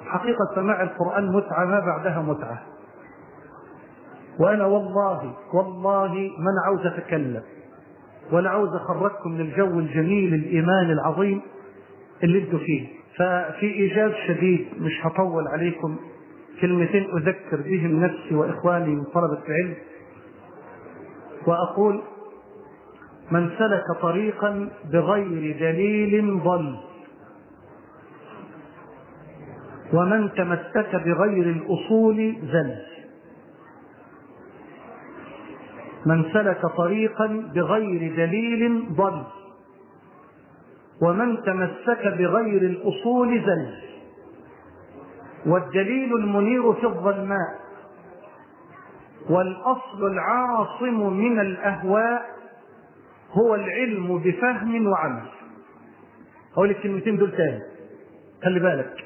حقيقة سماع القرآن متعة ما بعدها متعة. وأنا والله ما أنا عاوز أتكلم ولا عاوز أخرجكم من الجو الجميل الإيمان العظيم اللي انتوا فيه. ففي إيجاز شديد مش هطول عليكم، كلمتين أذكر بهم نفسي وإخواني من طلبة العلم، وأقول: من سلك طريقا بغير دليل ضل، ومن تمسك بغير الأصول زل. من سلك طريقا بغير دليل ضل، ومن تمسك بغير الأصول زل. والدليل المنير في الظلماء، والأصل العاصم من الأهواء هو العلم بفهم وعمل. أقول الكلمتين دول تاني، خلي بالك.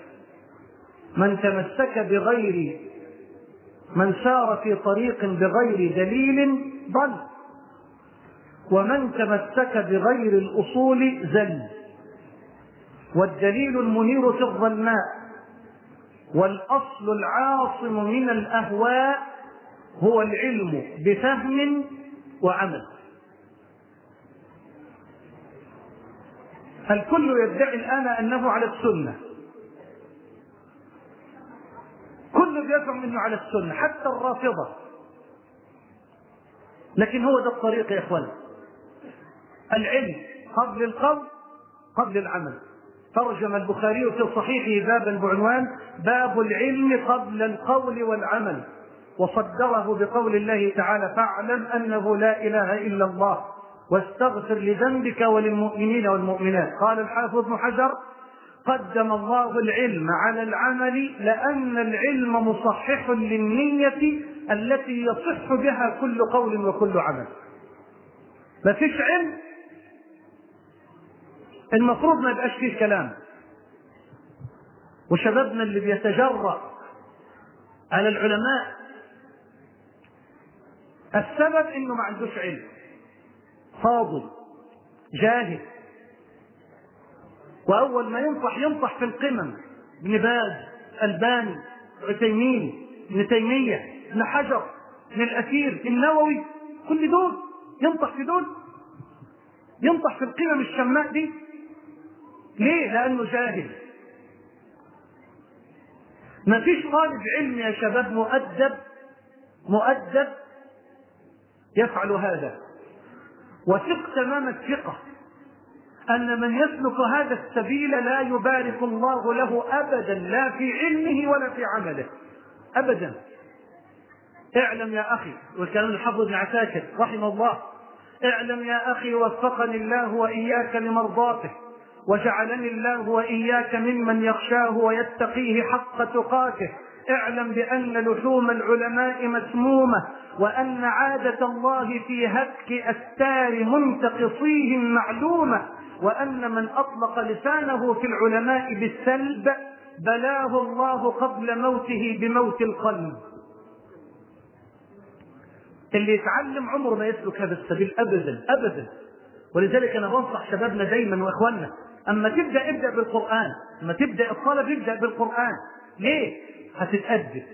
من سار في طريق بغير دليل ضل، ومن تمسك بغير الأصول زل. والدليل المنير في الظلماء، والأصل العاصم من الأهواء هو العلم بفهم وعمل. الكل يدعي الآن أنه على السنة، كل بيزعم أنه على السنة، حتى الرافضة. لكن هو ده الطريق يا إخوان، العلم قبل القول قبل العمل. ترجم البخاري في صحيحه بابا بعنوان: باب العلم قبل القول والعمل، وصدره بقول الله تعالى: فاعلم أنه لا إله إلا الله واستغفر لذنبك وللمؤمنين والمؤمنات. قال الحافظ ابن حجر: قدم الله العلم على العمل لأن العلم مصحح للنية التي يصح بها كل قول وكل عمل. ما فيش علم المفروض ما يبقاش فيه كلام. وشبابنا اللي بيتجرأ على العلماء السبب انه ما عندوش علم، فاضل جاهل. واول ما ينطح في القمم: ابن باز، الباني، عثيمين، ابن تيمية، ابن حجر، ابن الأثير، النووي، كل دول ينطح في دول، ينطح في القمم الشماء دي. ليه؟ لأنه جاهل. ما فيش طالب علم يا شباب مؤدب يفعل هذا. وثق تمام الثقة أن من يسلك هذا السبيل لا يبارك الله له أبدا، لا في علمه ولا في عمله أبدا. اعلم يا أخي، وكان الحافظ ابن عساكر رحمه الله: اعلم يا أخي وفقني الله وإياك لمرضاته، وجعلني الله وإياك ممن يخشاه ويتقيه حق تقاته. اعلم بأن لحوم العلماء مسمومة، وأن عادة الله في هتك أستار منتقصيهم معلومة، وأن من أطلق لسانه في العلماء بالسلب بلاه الله قبل موته بموت القلب. اللي يتعلم عمره ما يسلك هذا السبيل أبدا أبدا. ولذلك أنا بنصح شبابنا دايما وإخواننا: أما ابدأ بالقرآن، أما تبدأ الطلب ابدأ بالقرآن. ليه؟ هتتأدب،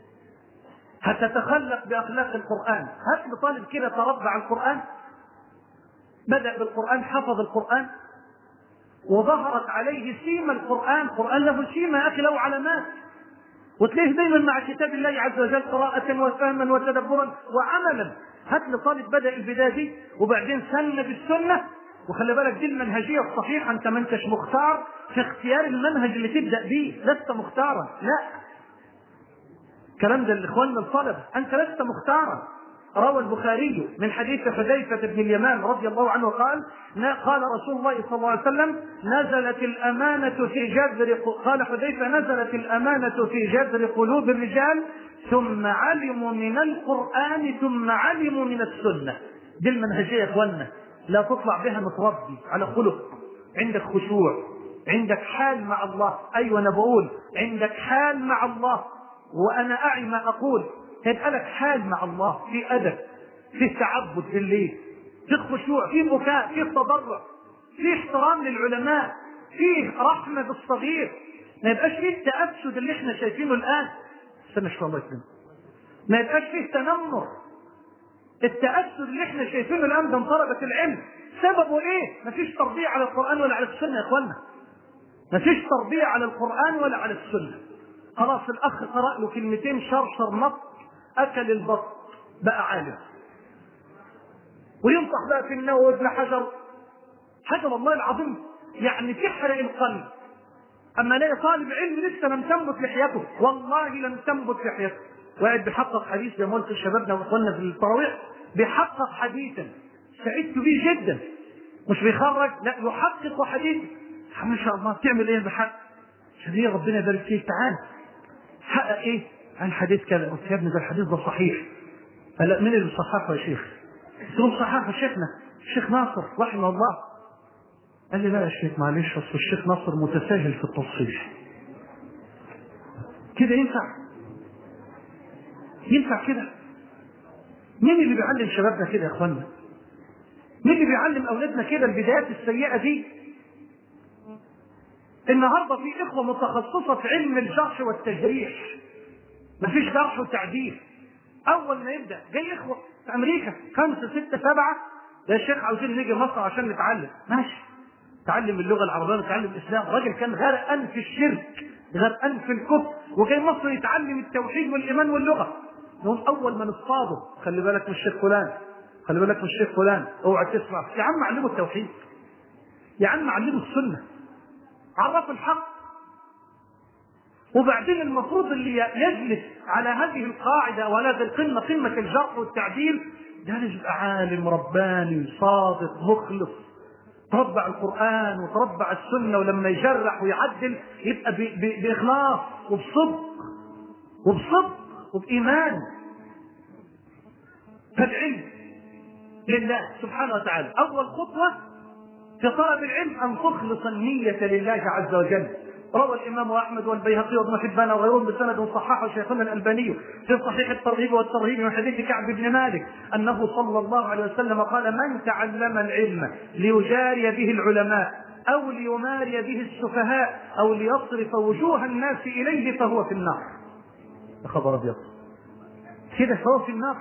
هتتخلق بأخلاق القرآن. هات لي طالب كده تربى على القرآن، بدأ بالقرآن، حفظ القرآن، وظهرت عليه سيمة القرآن. القرآن له سيمة يا أخي، له علامات، وتلاقيه دايما مع كتاب الله عز وجل قراءة وفهما وتدبرا وعملا. هات لي طالب بدأ البداية دي وبعدين سن بالسنة. وخلي بالك دي المنهجية الصحيحة، أنت ما أنتش مختار في اختيار المنهج اللي تبدأ به، لست مختارا، لا. كلام ده لإخواننا الطلبة، أنت لست مختارا. روى البخاري من حديث حذيفة بن اليمان رضي الله عنه قال: قال رسول الله صلى الله عليه وسلم: نزلت الأمانة في جذر، قال حذيفة: نزلت الأمانة في جذر قلوب الرجال ثم علموا من القرآن ثم علموا من السنة. دي المنهجية يا إخواننا، لا تطلع بها متربي على خلق، عندك خشوع، عندك حال مع الله. أيوة أنا بقول عندك حال مع الله، وأنا أعي ما أقول. هيبقى لك حال مع الله، في أدب، في تعبد بالليل، في خشوع، في بكاء، في تضرع، في احترام للعلماء، في رحمة بالصغير. ما يبقاش فيه التأسد اللي احنا شايفينه الآن. استنى شوية الله يسلمك. ما يبقاش فيه تنمر. التأسد اللي احنا شايفينه الآن من طلبة العلم سببه ايه؟ مفيش تربية على القرآن ولا على السنة يا اخوانا. مفيش تربية على القرآن ولا على السنة. خلاص الأخ قرأ له كلمتين شرشر نط أكل البط بقى عالم، وينصح بقى في النووي وابن حجر حاجة والله العظيم يعني تحرق القلب. أما لا طالب علم لسه لم تنبت لحيته، والله لم تنبت لحيته، وقاعد بيحقق حديث زي ما قلت لشبابنا واخواننا في التراويح، بيحقق حديثا سعدت به جدا، مش بيخرج، لا يحقق حديث. ما شاء الله بتعمل ايه بحق؟ شديد ربنا يبارك فيك. تعال حقق ايه؟ عن حديث كذا. قلت يا ابني ده الحديث ده صحيح. قال لا، مين اللي صححه يا شيخ؟ قلت له صححه شيخنا الشيخ ناصر رحمه الله. قال لي لا يا شيخ معلش، اصل الشيخ ناصر متساهل في التصحيح. كده ينفع؟ ينفع كده؟ مين اللي بيعلم شبابنا كده يا اخوانا؟ مين اللي بيعلم اولادنا كده البدايات السيئه دي؟ النهارده في اخوه متخصصه في علم الجرح والتجريح، مفيش جرح وتعديل. اول ما يبدا جاي اخوه في امريكا 5 6 7 يا شيخ عاوزين نيجي مصر عشان نتعلم. ماشي، تعلم اللغه العربيه وتعلم الاسلام. راجل كان غرقان في الشرك، غرقان في الكفر، وجاي مصر يتعلم التوحيد والايمان واللغه. نقول اول ما نصطاده خلي بالك من الشيخ فلان، خلي بالك من الشيخ فلان، اوعى تسمع. يا عم علمه التوحيد، يا عم علمه السنه، عرفوا الحق. وبعدين المفروض اللي يجلس على هذه القاعده ولا هذه القمه، قمه الجرح والتعديل، ده يبقى عالم رباني صادق مخلص، تربع القرآن وتربع السنة، ولما يجرح ويعدل يبقى بإخلاص وبصدق وبإيمان. فالعلم لله سبحانه وتعالى. أول خطوة في طلب العلم أن تخلص النية لله عز وجل. روى الإمام أحمد والبيهقي وابن حبان وغيرهم بسند صححه شيخنا الألباني في صحيح الترغيب والترهيب من حديث كعب بن مالك أنه صلى الله عليه وسلم قال: من تعلم العلم ليجاري به العلماء أو ليماري به السفهاء أو ليصرف وجوه الناس إليه فهو في النار. يا خبر أبيض، كده فهو في النار.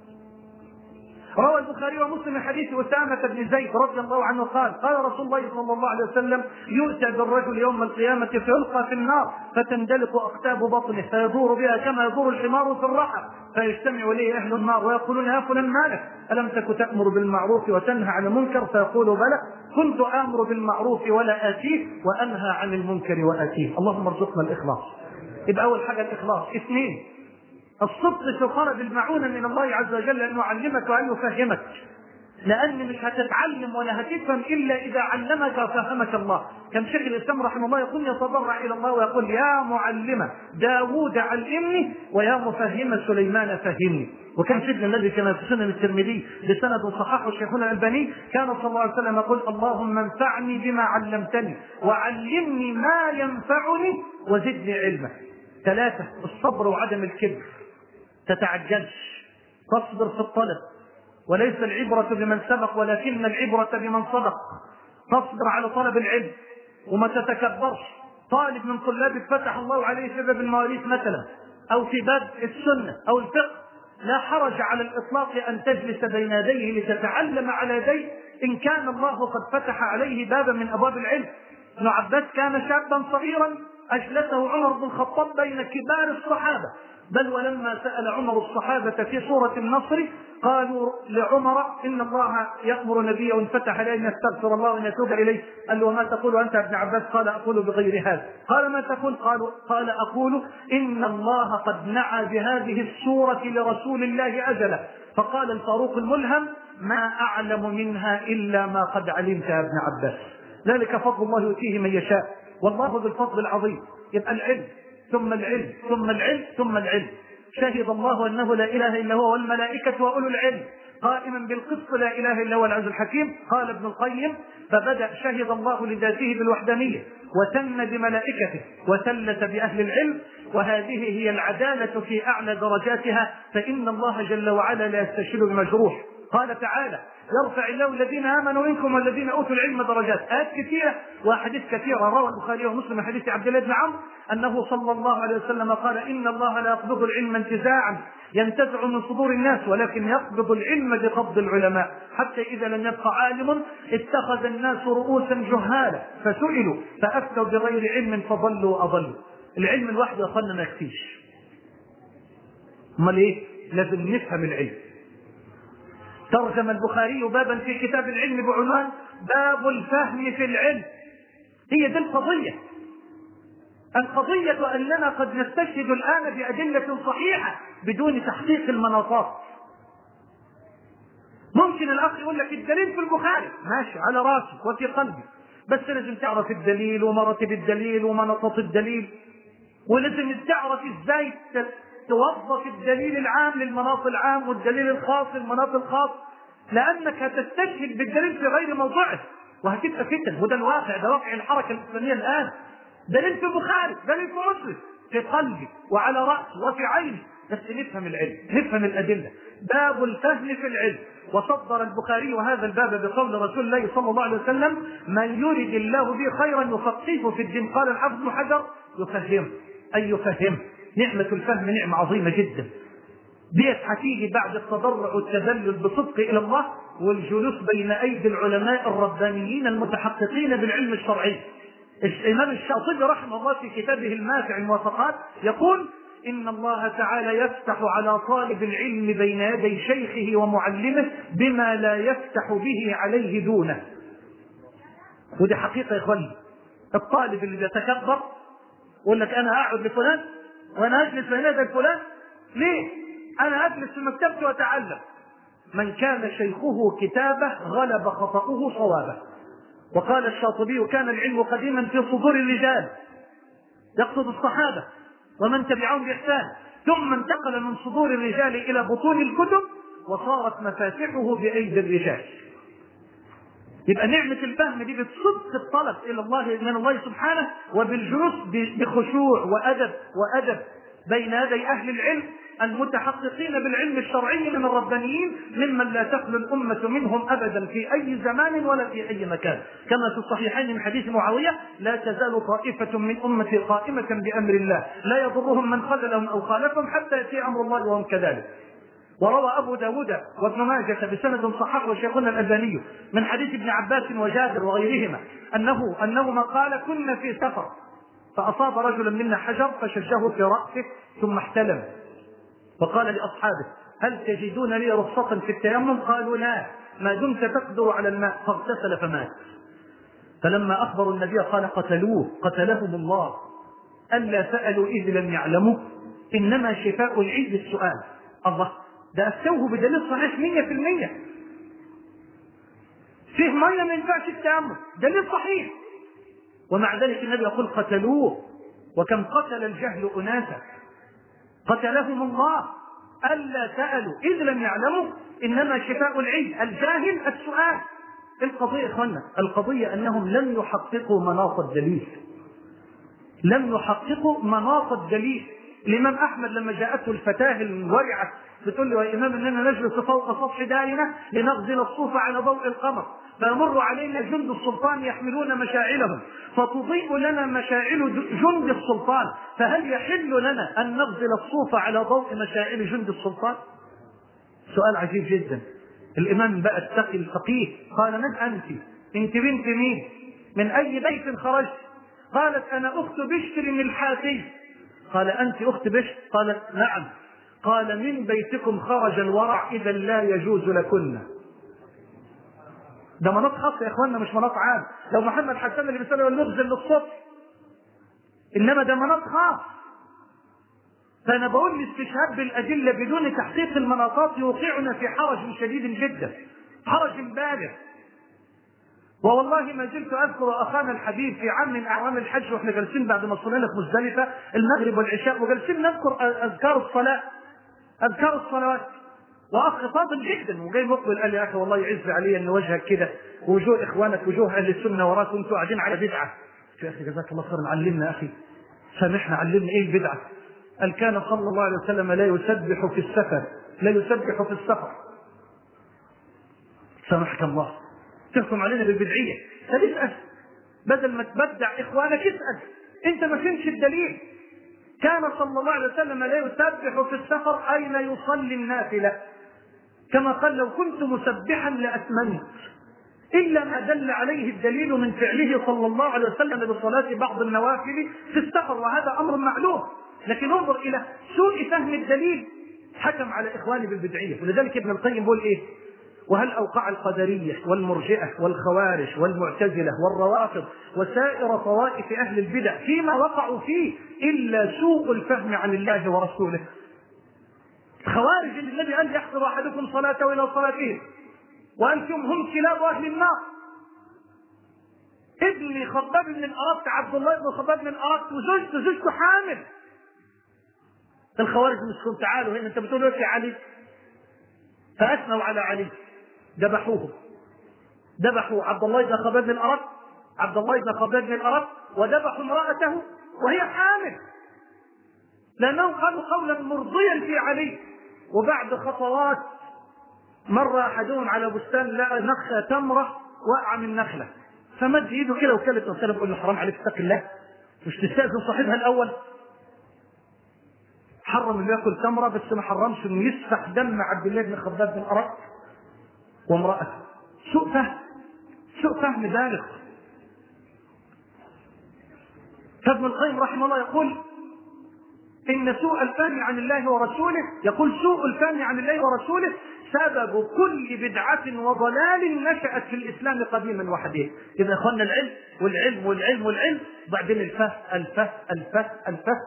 روى البخاري ومسلم من حديث أسامة بن زيد رضي الله عنه قال: قال رسول الله صلى الله عليه وسلم: يؤتى بالرجل يوم القيامة فيلقى في النار فتندلق أقتاب بطنه فيدور بها كما يدور الحمار في الرحى، فيجتمع إليه أهل النار ويقولون: يا فلان مالك؟ ألم تك تأمر بالمعروف وتنهى عن المنكر؟ فيقول: بلى، كنت آمر بالمعروف ولا آتيه وأنهى عن المنكر وآتيه. اللهم ارزقنا الإخلاص. يبقى أول حاجة الإخلاص. 2 الصدق في طلب المعونة من الله عز وجل، أن يعلمك وأن يفهمك، لأن مش هتتعلم ولا هتفهم إلا إذا علمك وفهمك الله. كان شيخ الإسلام رحمه الله يقول: يتضرع إلى الله ويقول: يا معلم داوود علمني ويا مفهم سليمان فهمني. وكان سيدنا الذي كان في سنن الترمذي بسند صححه شيخنا الألباني كان صلى الله عليه وسلم يقول: اللهم انفعني بما علمتني وعلمني ما ينفعني وزدني علما. 3 الصبر وعدم الكبر، تتعجلش، تصبر في الطلب، وليس العبرة بمن سبق ولكن العبرة بمن صدق. تصبر على طلب العلم وما تتكبرش. طالب من طلابك فتح الله عليه في باب المواريث مثلا أو في باب السنة أو الفقه، لا حرج على الإطلاق أن تجلس بين يديه لتتعلم على يديه إن كان الله قد فتح عليه بابا من أبواب العلم. ابن عباس كان شابا صغيرا أجلسه عمر بن الخطاب بين كبار الصحابة، بل ولما سأل عمر الصحابة في سورة النصر قالوا لعمر: إن الله يأمر نبيه وإن فتح عليه أن يستغفر الله وأن يتوب إليه. قال له: وما تقول أنت يا ابن عباس؟ قال: أقول بغير هذا. قال: ما تقول؟ قال: أقول إن الله قد نعى بهذه السورة لرسول الله أجله. فقال الفاروق الملهم: ما أعلم منها إلا ما قد علمت يا ابن عباس. ذلك فضل الله يؤتيه من يشاء، والله ذو الفضل العظيم. يبقى العلم ثم العلم ثم العلم ثم العلم. شهد الله أنه لا إله إلا هو والملائكة وأولو العلم قائما بالقسط لا إله إلا هو العزيز الحكيم. قال ابن القيم: فبدأ شهد الله لذاته بالوحدانية وثنى بملائكته وثلث بأهل العلم، وهذه هي العدالة في أعلى درجاتها، فإن الله جل وعلا لا يستشهد بمجروح قال تعالى: يرفع الله الذين آمنوا منكم والذين أوتوا العلم درجات. آيات كثيرة وأحاديث كثيرة. روى البخاري ومسلم من حديث عبد الله بن عمرو أنه صلى الله عليه وسلم قال: إن الله لا يقبض العلم انتزاعا ينتزع من صدور الناس، ولكن يقبض العلم بقبض العلماء، حتى إذا لم يبق عالم اتخذ الناس رؤوسا جهالا فسئلوا فأفتوا بغير علم فضلوا وأضلوا. العلم الواحد يا أخوانا ما يكفيش. امال ايه؟ لازم نفهم العلم. ترجم البخاري بابا في كتاب العلم بعنوان: باب الفهم في العلم. هي دي القضية أننا قد نستشهد الآن بأدلة صحيحة بدون تحقيق المناطات. ممكن الأخ يقول لك الدليل في البخاري، ماشي، على راسي وفي قلبي، بس لازم تعرف الدليل ومراتب الدليل ومناطات الدليل، ولازم تعرف ازاي توظف الدليل العام للمناط العام والدليل الخاص للمناط الخاص، لأنك هتستشهد بالدليل في غير موضعه وهتبقى فتن. وده الواقع، ده واقع الحركة الإسلامية الآن. دليل في البخاري، دليل في مسلم، في قلبي وعلى رأسي وفي عيني، بس نفهم العلم، نفهم الأدلة. باب الفهم في العلم. وصدر البخاري هذا الباب بقول رسول الله صلى الله عليه وسلم: من يرد الله به خيرا يفقهه في الدين. قال الحافظ ابن حجر: يفهم، أي يفهم. نعمة الفهم نعمة عظيمة جدا، ديت هتيجي بعد التضرع والتذلل بصدق إلى الله والجلوس بين أيدي العلماء الربانيين المتحققين بالعلم الشرعي. الإمام الشاطبي رحمه الله في كتابه الماتع الموافقات يقول: إن الله تعالى يفتح على طالب العلم بين يدي شيخه ومعلمه بما لا يفتح به عليه دونه. ودي حقيقة يا إخواني. الطالب اللي بيتكبر يقول لك: أنا أقعد لفلان وأنا أجلس بين يدي فلان، ليه؟ أنا أجلس في مكتبتي وأتعلم. من كان شيخه كتابه غلب خطأه صوابه. وقال الشاطبي: كان العلم قديما في صدور الرجال، يقصد الصحابة ومن تبعهم بإحسان، ثم انتقل من صدور الرجال إلى بطون الكتب وصارت مفاتحه بأيدي الرجال. يبقى نعمة الفهم دي بتصدق الطلب إلى الله من الله سبحانه، وبالجلوس بخشوع وأدب بين يدي أهل العلم المتحققين بالعلم الشرعي من الربانيين، ممن لا تخلو الأمة منهم أبدا في أي زمان ولا في أي مكان، كما في الصحيحين من حديث معاوية: لا تزال طائفة من أمتي قائمة بأمر الله لا يضرهم من خذلهم أو خالفهم حتى يأتي أمر الله وهم كذلك. وروى أبو داود وابن ماجة بسند صححه وشيخنا الألباني من حديث ابن عباس وجابر وغيرهما أنهما قال: كنا في سفر فأصاب رجلا منا حجر فشجه في رأسه ثم احتلم، فقال لأصحابه: هل تجدون لي رخصة في التيمم؟ قالوا: لا، ما دمت تقدر على الماء. فاغتسل فمات. فلما أخبروا النبي قال: قتلوه قتلهم الله، ألا سألوا إذ لم يعلموا، إنما شفاء العلم السؤال. الله، ده أفتوه بدليل صحيح 100%. فيه مية ما ينفعش التيمم، دليل صحيح، ومع ذلك النبي يقول: قتلوه. وكم قتل الجهل أناسا قتلهم الله، ألا سألوا إذ لم يعلموا، إنما شفاء العلم الجاهل السؤال. القضية إخوانا، القضية أنهم لم يحققوا مناط الدليل، لم يحققوا مناط الدليل. الإمام أحمد لما جاءته الفتاة الورعة بتقول له: يا إمام إننا نجلس فوق سطح دارنا لنغزل الصوف على ضوء القمر، فيمر علينا جند السلطان يحملون مشاعلهم فتضيء لنا مشاعل جند السلطان، فهل يحل لنا أن نغزل الصوف على ضوء مشاعل جند السلطان؟ سؤال عجيب جدا. الإمام بقى التقي الفقيه قال: من أنت؟ أنت بنت مين؟ من أي بيت خرجت؟ قالت: أنا أخت بشر الحاتي. قال: أنت أخت بشر؟ قالت: نعم. قال: من بيتكم خرج الورع، إذا لا يجوز لكن. ده مناط خاص يا إخواننا، مش مناط عام. لو محمد حسن اللي بيسأله نغزل للصبح، إنما ده مناط خاص. فأنا بقول الاستشهاد بالأدلة بدون تحقيق المناطات يوقعنا في حرج شديد جدا، حرج بالغ. والله ما زلت أذكر أخانا الحبيب في عام من أعوام الحج وإحنا جالسين بعد ما صلينا في مزدلفة المغرب والعشاء، وجالسين نذكر أذكار الصلاة، أذكار الصلوات، وأخ فاضل جدا وجاي مقبل قال لي: يا أخي والله يعز علي أن وجهك كده ووجوه إخوانك وجوه أهل السنة وراك وأنتوا قاعدين على بدعة. يا أخي جزاك الله خير، علمنا يا أخي، سامحنا، علمنا إيه البدعة. قال: كان صلى الله عليه وسلم لا يسبح في السفر، لا يسبح في السفر. سامحك الله تحكم علينا بالبدعية؟ طب اسأل، بدل ما تبدع إخوانك اسأل. أنت ما فهمتش الدليل. كان صلى الله عليه وسلم لا يسبح في السفر أين يصلي النافلة، كما قال لو كنت مسبحا لأتممت، إلا ما دل عليه الدليل من فعله صلى الله عليه وسلم بصلاة بعض النوافل في السفر، وهذا أمر معلوم. لكن انظر إلى سوء فهم الدليل حكم على إخواني بالبدعية. ولذلك ابن القيم يقول إيه؟ وهل أوقع القدرية والمرجئة والخوارج والمعتزلة والروافض وسائر طوائف أهل البدع فيما وقعوا فيه إلا سوء الفهم عن الله ورسوله. الخوارج الذي قال يحضر أحدكم صلاته إلى صلاته وأنتم هم كلاب أهل النار. ابن خباب بن الأرت عبد الله بن خباب بن الأرت وزوجته حامل. الخوارج مسكون تعالوا هنا، أنت بتقول يا علي، فأثنوا على علي، ذبحوا عبد الله بن خباب بن الأرت، وذبحوا امرأته وهي حامل، لأنهم قالوا قولا مرضيا في علي. وبعد خطوات مر أحدهم على بستان لقى نخلة تمرة وقع من نخلة، فمد ايده كده وكلت نفسها، بيقول له حرام عليك اتق الله، مش تستأذن صاحبها الأول؟ حرم انه ياكل تمرة، بس ما حرمش انه يسفك دم عبد الله بن خباب بن الأرت وامرأته. سوء فهم بالغ. فابن القيم رحمه الله يقول إن سوء الفهم عن الله ورسوله سبب كل بدعة وضلال نشأت في الإسلام قديما وحديثا. إذا أخذنا العلم والعلم والعلم والعلم، بعدين الفهم.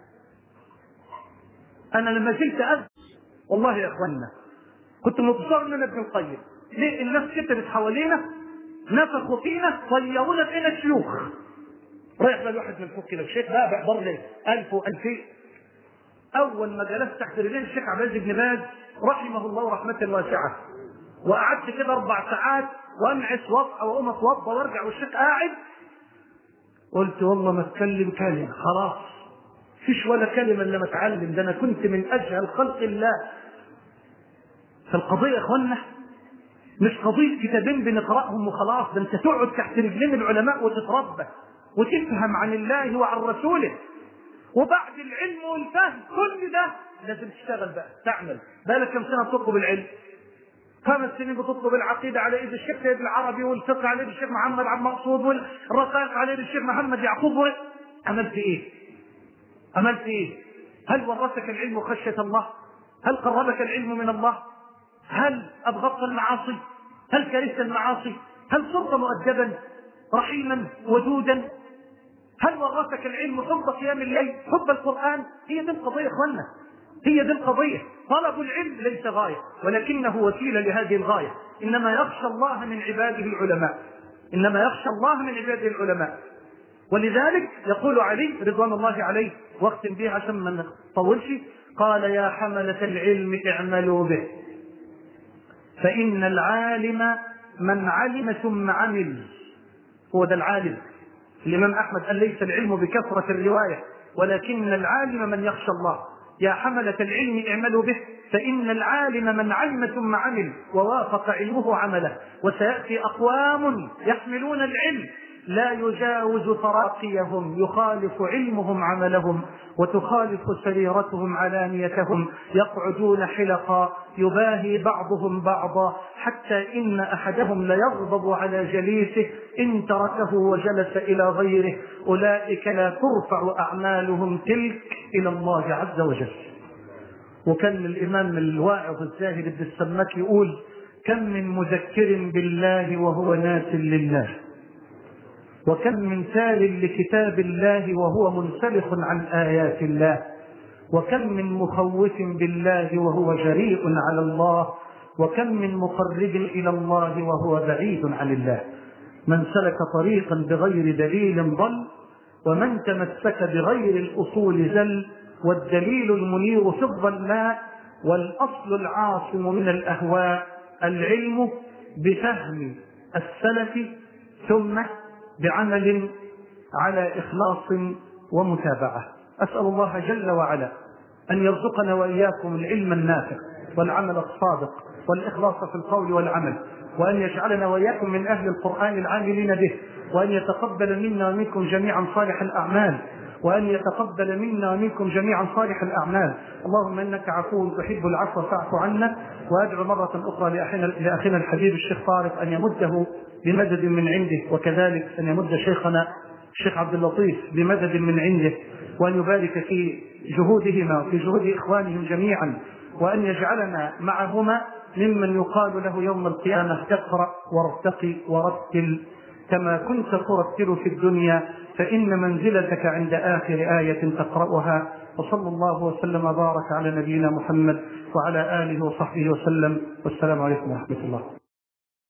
أنا لما زلت أذكر والله يا أخوانا كنت متصور أن ابن القيم ليه الناس كتبت حوالينا نفخوا فينا طيرونا بقينا شيوخ. رايح بقى الواحد من فوق كده الشيخ بقى بيحضر لي 1000 و2000. أول ما جلست تحت رجلين الشيخ عبد العزيز بن باز رحمه الله رحمة واسعة، وقعدت كده 4 ساعات وأنعس وأصحى وأقوم أتوضى وأرجع والشيخ قاعد، قلت والله ما أتكلم كلمة، خلاص فيش ولا كلمة إلا ما أتعلم، ده أنا كنت من أجهل خلق الله. فالقضية يا إخوانا مش قضية كتابين بنقرأهم وخلاص، ده أنت تقعد تحت رجلين العلماء وتتربى وتفهم عن الله وعن رسوله. وبعد العلم والفهم كل ده لازم تشتغل بقى، تعمل. بالك كم سنة تطلب العلم؟ 5 سنين بتطلب العقيدة على ايد الشيخ سيد العربي، والفقه على ايد الشيخ محمد عبد المقصود، والرقائق على ايد الشيخ محمد يعقوب. عملت ايه؟ هل ورثك العلم خشية الله؟ هل قربك العلم من الله؟ هل أبغضت المعاصي؟ هل كرهت المعاصي؟ هل صرت مؤدبا رحيما ودودا؟ هل ورثك العلم حب قيام الليل، حب القرآن؟ هي دي القضية يا اخوانا، هي دي القضية. طلب العلم ليس غاية ولكنه وسيلة لهذه الغاية. إنما يخشى الله من عباده العلماء. ولذلك يقول علي رضوان الله عليه، واختم به عشان ما نطولش، قال يا حملة العلم اعملوا به، فإن العالم من علم ثم عمل. هو ده العالم. الإمام أحمد قال ليس العلم بكثرة الرواية ولكن العالم من يخشى الله. يا حملة العلم اعملوا به، فإن العالم من علم ثم عمل ووافق علمه عمله. وسيأتي أقوام يحملون العلم لا يجاوز تراقيهم، يخالف علمهم عملهم وتخالف سريرتهم علانيتهم، يقعدون حلقا يباهي بعضهم بعضا، حتى إن أحدهم ليغضب على جليسه إن تركه وجلس إلى غيره. أولئك لا ترفع أعمالهم تلك إلى الله عز وجل. وكان الإمام الواعظ الزاهد ابن السماك يقول كم من مذكر بالله وهو ناس لله، وكم من تال لكتاب الله وهو منسلخ عن آيات الله، وكم من مخوف بالله وهو جريء على الله، وكم من مقرب إلى الله وهو بعيد عن الله. من سلك طريقا بغير دليل ضل، ومن تمسك بغير الأصول زل. والدليل المنير في الظلماء، والأصل العاصم من الأهواء العلم بفهم السلف ثم بعمل على إخلاص ومتابعة. أسأل الله جل وعلا أن يرزقنا وإياكم العلم النافع والعمل الصادق والإخلاص في القول والعمل، وأن يجعلنا وإياكم من أهل القرآن العاملين به، وأن يتقبل منا ومنكم جميعا صالح الأعمال، وأن يتقبل منا ومنكم جميعا صالح الأعمال. اللهم إنك عفو تحب العفو فاعف عنا. وأدعو مرة أخرى لأخينا الحبيب الشيخ طارق أن يمده بمدد من عنده، وكذلك أن يمد شيخنا الشيخ عبد اللطيف بمدد من عنده، وأن يبارك في جهودهما وفي جهود إخوانهم جميعا، وأن يجعلنا معهما ممن يقال له يوم القيامة اقرأ وارتقي ورتل كما كنت ترتل في الدنيا، فإن منزلتك عند آخر آية تقرأها. وصلى الله وسلم وبارك على نبينا محمد وعلى آله وصحبه وسلم، والسلام عليكم ورحمة الله.